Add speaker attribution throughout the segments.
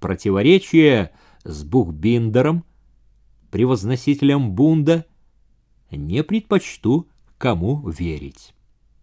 Speaker 1: противоречие с Бухбиндером, превозносителем бунда, не предпочту кому верить.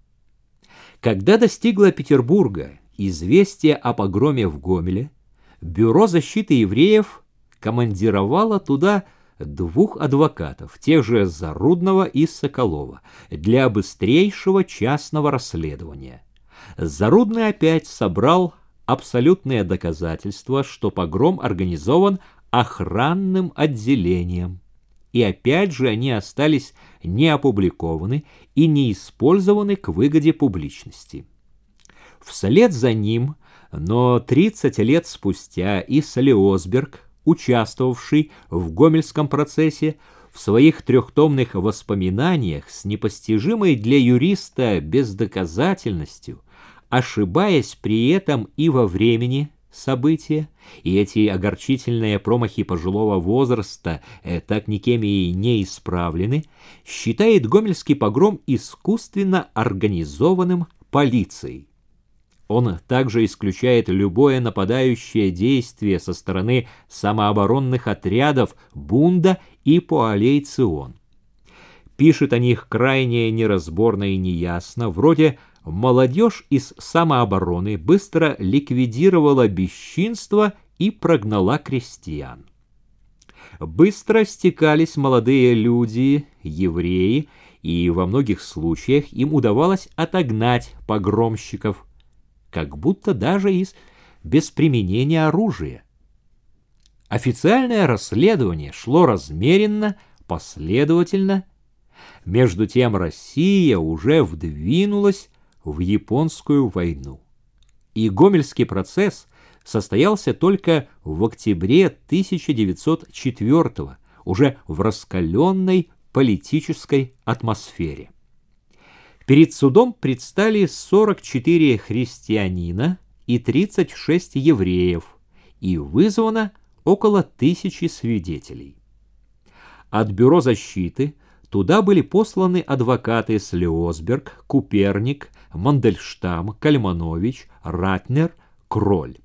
Speaker 1: Когда достигло Петербурга известие о погроме в Гомеле, Бюро защиты евреев командировало туда 2 адвокатов, тех же Зарудного и Соколова, для быстрейшего частного расследования. Зарудный опять собрал абсолютные доказательства, что погром организован охранным отделением. И опять же они остались не опубликованы и не использованы к выгоде публичности. Вслед за ним, но 30 лет спустя, и Слеосберг, участвовавший в Гомельском процессе, в своих 3-томных воспоминаниях с непостижимой для юриста бездоказательностью, ошибаясь при этом и во времени события, и эти огорчительные промахи пожилого возраста так никем и не исправлены, считает Гомельский погром искусственно организованным полицией. Он также исключает любое нападающее действие со стороны самооборонных отрядов Бунда и Поалей-Цион. Пишет о них крайне неразборно и неясно, вроде «молодежь из самообороны быстро ликвидировала бесчинство и прогнала крестьян». Быстро стекались молодые люди, евреи, и во многих случаях им удавалось отогнать погромщиков, как будто даже без применения оружия. Официальное расследование шло размеренно, последовательно. Между тем Россия уже вдвинулась в Японскую войну. И Гомельский процесс состоялся только в октябре 1904 уже в раскаленной политической атмосфере. Перед судом предстали 44 христианина и 36 евреев, и вызвано около 1000 свидетелей. От бюро защиты туда были посланы адвокаты Слеосберг, Куперник, Мандельштам, Кальманович, Ратнер, Кроль.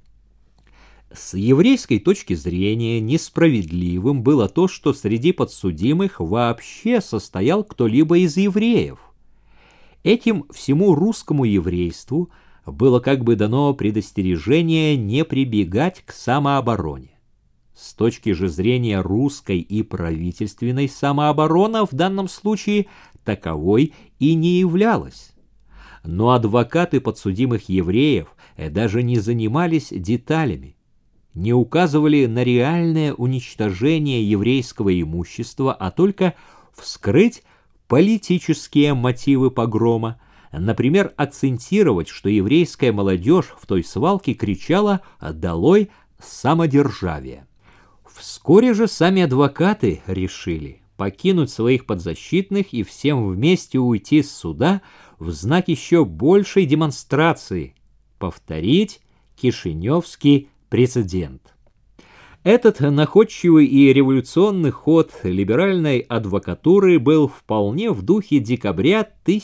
Speaker 1: С еврейской точки зрения несправедливым было то, что среди подсудимых вообще состоял кто-либо из евреев. Этим всему русскому еврейству было как бы дано предостережение не прибегать к самообороне. С точки же зрения русской и правительственной, самооборона в данном случае таковой и не являлась. Но адвокаты подсудимых евреев даже не занимались деталями, не указывали на реальное уничтожение еврейского имущества, а только вскрыть политические мотивы погрома, например, акцентировать, что еврейская молодежь в той свалке кричала «Долой самодержавие!». Вскоре же сами адвокаты решили покинуть своих подзащитных и всем вместе уйти с суда в знак еще большей демонстрации, повторить кишиневский прецедент. Этот находчивый и революционный ход либеральной адвокатуры был вполне в духе декабря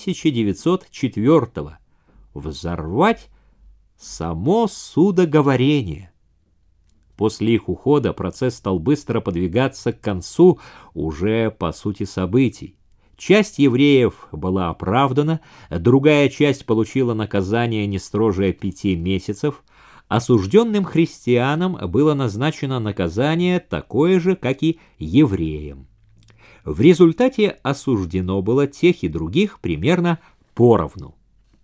Speaker 1: 1904-го – взорвать само судоговорение. После их ухода процесс стал быстро подвигаться к концу уже по сути событий. Часть евреев была оправдана, другая часть получила наказание не строже 5 месяцев, осужденным христианам было назначено наказание такое же, как и евреям. В результате осуждено было тех и других примерно поровну.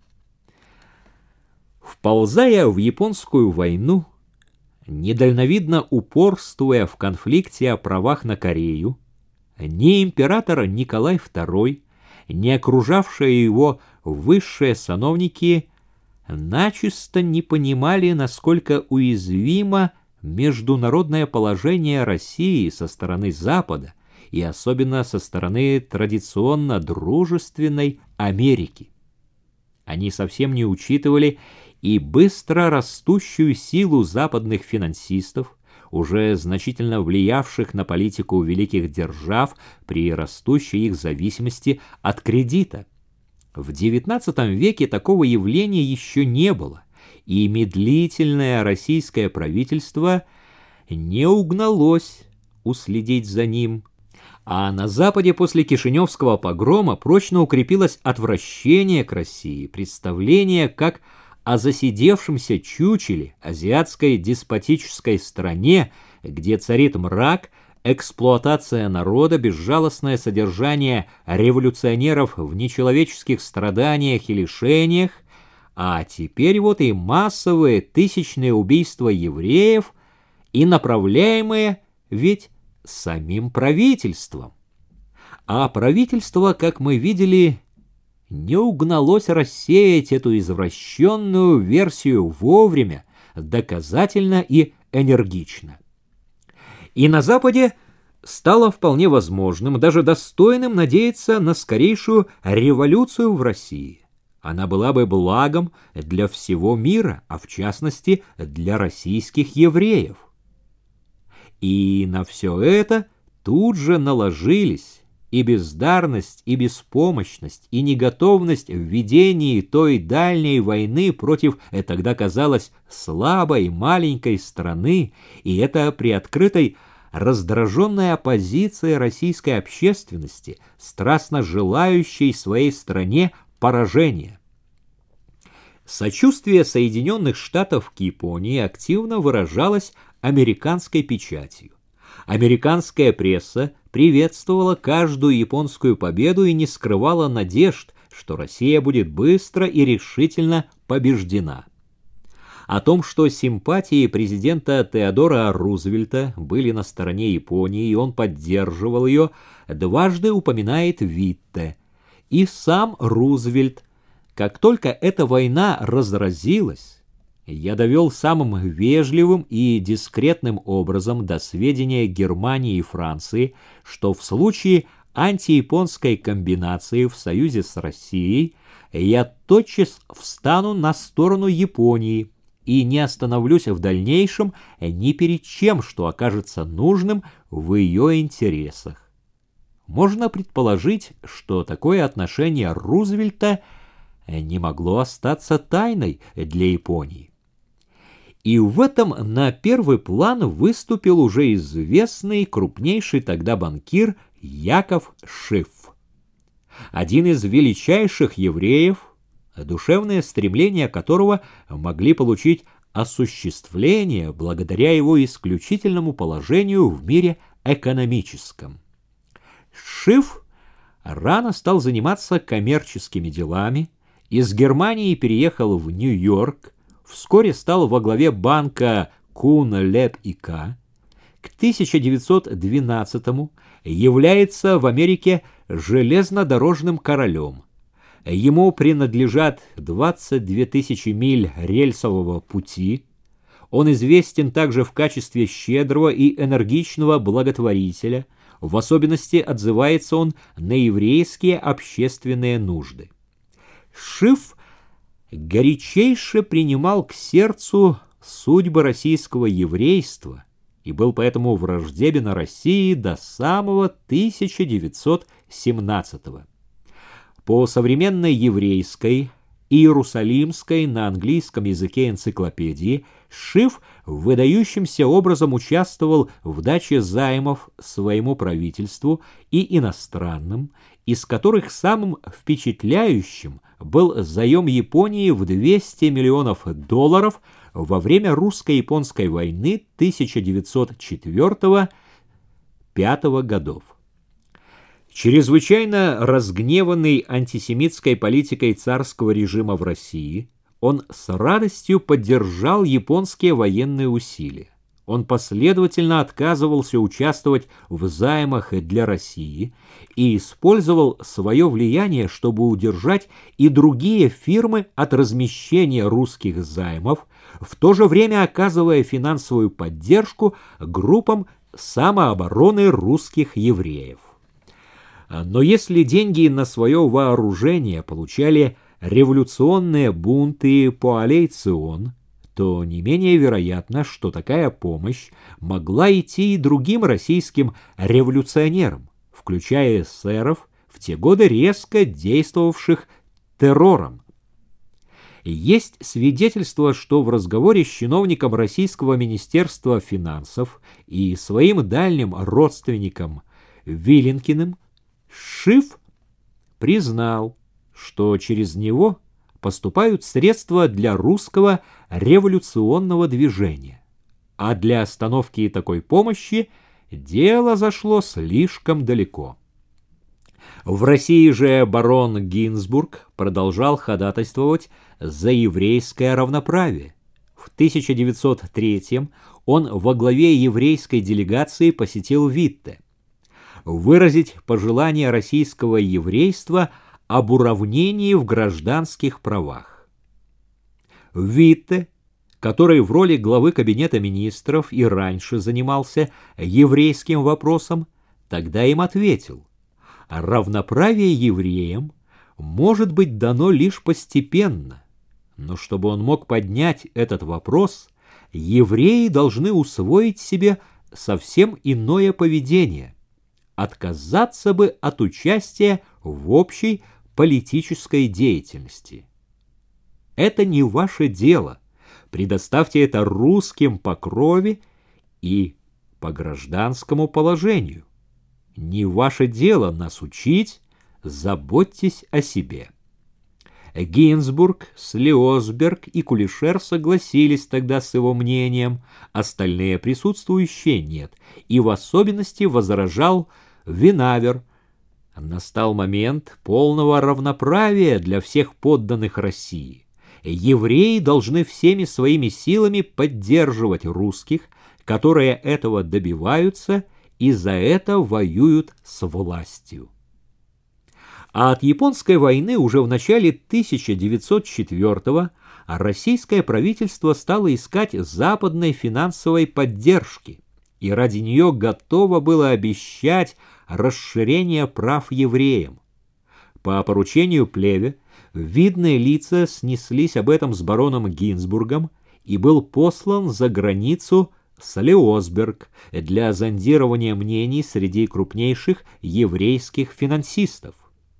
Speaker 1: Вползая в Японскую войну, недальновидно упорствуя в конфликте о правах на Корею, ни император Николай II, ни окружавшие его высшие сановники начисто не понимали, насколько уязвимо международное положение России со стороны Запада и особенно со стороны традиционно дружественной Америки. Они совсем не учитывали и быстро растущую силу западных финансистов, уже значительно влиявших на политику великих держав при растущей их зависимости от кредита. В XIX веке такого явления еще не было, и медлительное российское правительство не угналось уследить за ним. А на Западе после Кишиневского погрома прочно укрепилось отвращение к России, представление как о засидевшемся чучеле, азиатской деспотической стране, где царит мрак, эксплуатация народа, безжалостное содержание революционеров в нечеловеческих страданиях и лишениях, а теперь вот и массовые тысячные убийства евреев, и направляемые ведь самим правительством. А правительство, как мы видели, не угналось рассеять эту извращенную версию вовремя, доказательно и энергично. И на Западе стало вполне возможным, даже достойным надеяться на скорейшую революцию в России. Она была бы благом для всего мира, а в частности для российских евреев. И на все это тут же наложились и бездарность, и беспомощность, и неготовность в ведении той дальней войны против, тогда казалось, слабой маленькой страны, и это при открытой раздраженной оппозиции российской общественности, страстно желающей своей стране поражения. Сочувствие Соединенных Штатов к Японии активно выражалось американской печатью. Американская пресса приветствовала каждую японскую победу и не скрывала надежд, что Россия будет быстро и решительно побеждена. О том, что симпатии президента Теодора Рузвельта были на стороне Японии, и он поддерживал ее, дважды упоминает Витте. И сам Рузвельт, как только эта война разразилась, я довел самым вежливым и дискретным образом до сведения Германии и Франции, что в случае антияпонской комбинации в союзе с Россией я тотчас встану на сторону Японии и не остановлюсь в дальнейшем ни перед чем, что окажется нужным в ее интересах. Можно предположить, что такое отношение Рузвельта не могло остаться тайной для Японии. И в этом на первый план выступил уже известный крупнейший тогда банкир Яков Шиф. Один из величайших евреев, душевные стремления которого могли получить осуществление благодаря его исключительному положению в мире экономическом. Шиф рано стал заниматься коммерческими делами, из Германии переехал в Нью-Йорк, вскоре стал во главе банка Кун, Леб и К. К 1912-му является в Америке железнодорожным королем. Ему принадлежат 22 тысячи миль рельсового пути. Он известен также в качестве щедрого и энергичного благотворителя. В особенности отзывается он на еврейские общественные нужды. Шиф горячейше принимал к сердцу судьбы российского еврейства и был поэтому враждебен России до самого 1917-го. По современной еврейской и иерусалимской на английском языке энциклопедии Шиф выдающимся образом участвовал в даче займов своему правительству и иностранным, из которых самым впечатляющим был заем Японии в $200 миллионов во время русско-японской войны 1904-1905 годов. Чрезвычайно разгневанный антисемитской политикой царского режима в России, он с радостью поддержал японские военные усилия. Он последовательно отказывался участвовать в займах для России и использовал свое влияние, чтобы удержать и другие фирмы от размещения русских займов, в то же время оказывая финансовую поддержку группам самообороны русских евреев. Но если деньги на свое вооружение получали революционные бунты по аллее Цион, то не менее вероятно, что такая помощь могла идти и другим российским революционерам, включая эсеров, в те годы резко действовавших террором. Есть свидетельство, что в разговоре с чиновником Российского министерства финансов и своим дальним родственником Виленкиным Шиф признал, что через него поступают средства для русского революционного движения, а для остановки такой помощи дело зашло слишком далеко. В России же барон Гинзбург продолжал ходатайствовать за еврейское равноправие. В 1903 он во главе еврейской делегации посетил Витте. Выразить пожелание российского еврейства об уравнении в гражданских правах. Витте, который в роли главы кабинета министров и раньше занимался еврейским вопросом, тогда им ответил: равноправие евреям может быть дано лишь постепенно, но чтобы он мог поднять этот вопрос, евреи должны усвоить себе совсем иное поведение, отказаться бы от участия в общей политической деятельности. Это не ваше дело, предоставьте это русским по крови и по гражданскому положению. Не ваше дело нас учить, заботьтесь о себе. Гинзбург, Шлёсберг и Кулишер согласились тогда с его мнением, остальные присутствующие нет, и в особенности возражал Винавер. Настал момент полного равноправия для всех подданных России. Евреи должны всеми своими силами поддерживать русских, которые этого добиваются и за это воюют с властью. А от Японской войны уже в начале 1904-го российское правительство стало искать западной финансовой поддержки, и ради нее готово было обещать расширение прав евреям. По поручению Плеве видные лица снеслись об этом с бароном Гинзбургом, и был послан за границу Шлёсберг для зондирования мнений среди крупнейших еврейских финансистов.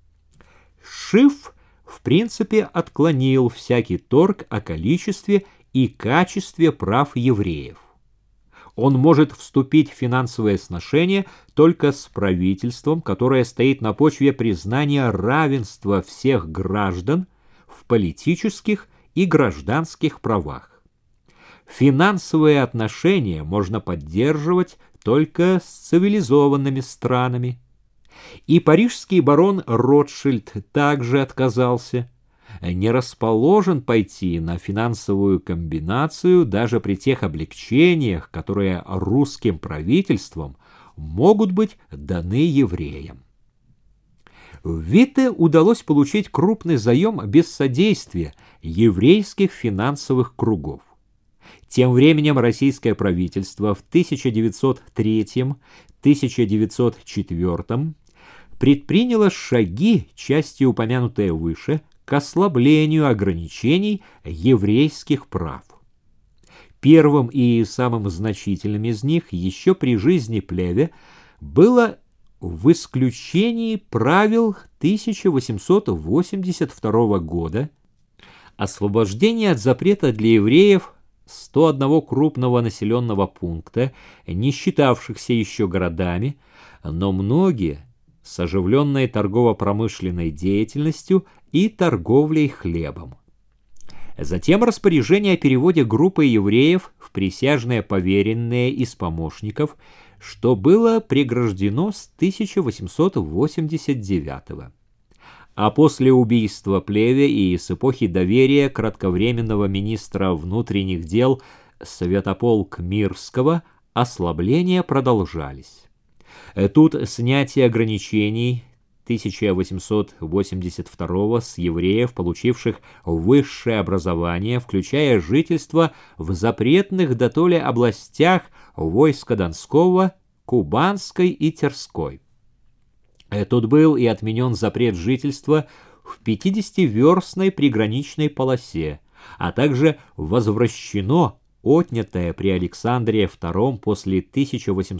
Speaker 1: Шиф в принципе отклонил всякий торг о количестве и качестве прав евреев. Он может вступить в финансовые сношения только с правительством, которое стоит на почве признания равенства всех граждан в политических и гражданских правах. Финансовые отношения можно поддерживать только с цивилизованными странами. И парижский барон Ротшильд также отказался, не расположен пойти на финансовую комбинацию даже при тех облегчениях, которые русским правительством могут быть даны евреям. Витте удалось получить крупный заем без содействия еврейских финансовых кругов. Тем временем российское правительство в 1903-1904 предприняло шаги, частью упомянутые выше, к ослаблению ограничений еврейских прав. Первым и самым значительным из них еще при жизни Плеве было в исключении правил 1882 года освобождение от запрета для евреев 101 крупного населенного пункта, не считавшихся еще городами, но многие с оживленной торгово-промышленной деятельностью и торговлей хлебом. Затем распоряжение о переводе группы евреев в присяжные поверенные из помощников, что было преграждено с 1889. А после убийства Плеве и с эпохи доверия кратковременного министра внутренних дел Святополк Мирского ослабления продолжались. Тут снятие ограничений 1882 с евреев, получивших высшее образование, включая жительство в запретных дотоле областях войска Донского, Кубанской и Терской. Тут был и отменен запрет жительства в 50-верстной приграничной полосе, а также возвращено отнятое при Александре II после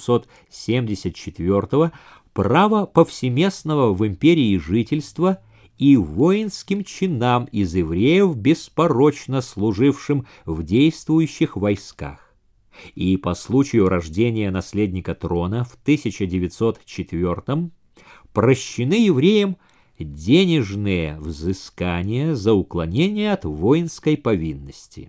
Speaker 1: 1874 право повсеместного в империи жительства и воинским чинам из евреев, беспорочно служившим в действующих войсках. И по случаю рождения наследника трона в 1904 прощены евреям денежные взыскания за уклонение от воинской повинности.